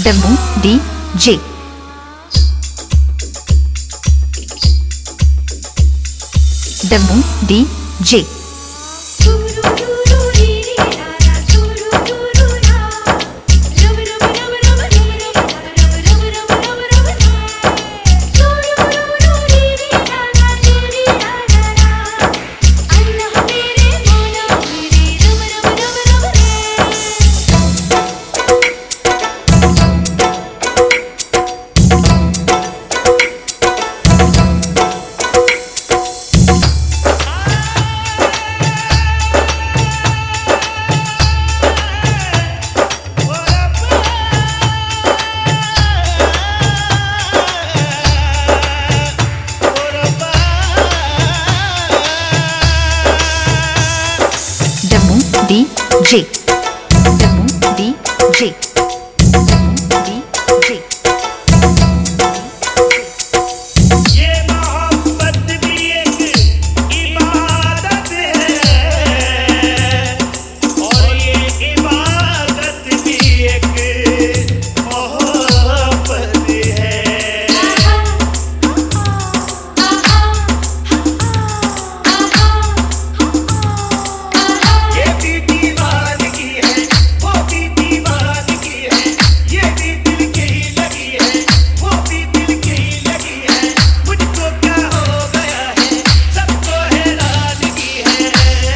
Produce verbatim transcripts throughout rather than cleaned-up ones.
Demo D J Demo D J D J Demo D J Demo D J ये मोहब्बत भी एक इबादत है और ये इबादत भी एक मोहब्बत है। ये भी दीवानगी है, वो भी दीवानगी है, ये भी दिल की ही लगी है, वो भी दिल की ही लगी है। मुझको क्या हो गया है, सबको हैरानगी है।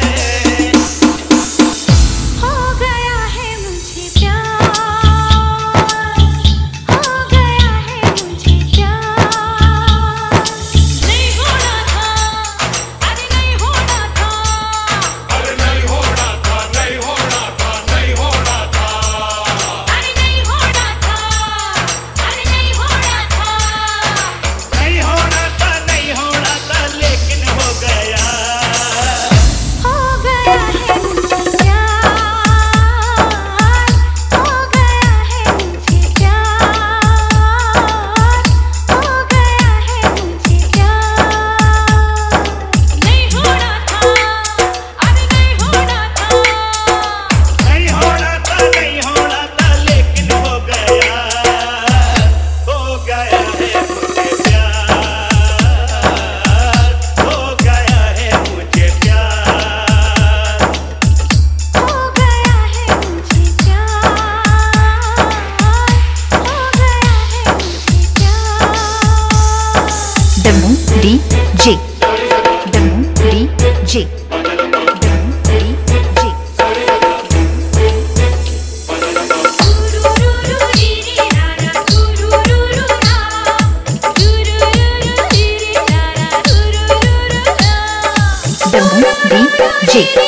हो गया है मुझे प्यार, हो गया है मुझे प्यार। नहीं होना था, अरे नहीं होना था, अरे नहीं होना था, नहीं होना था, नहीं होना था। अरे नहीं होना था, अरे नहीं होना था। नहीं होना था, नहीं होना था, लेकिन हो गया। हो गया है मुझे प्यार, हो गया है मुझे प्यार, हो गया है मुझे प्यार। नहीं होना था, अरे नहीं होना था। नहीं होना था, नहीं होना था, लेकिन हो गया। हो गया है मुझे प्यार, हो गया है मुझे प्यार। हो गया है मुझे प्यार, हो गया है मुझे प्यार। Demo D J Demo D J Demo D J Demo D J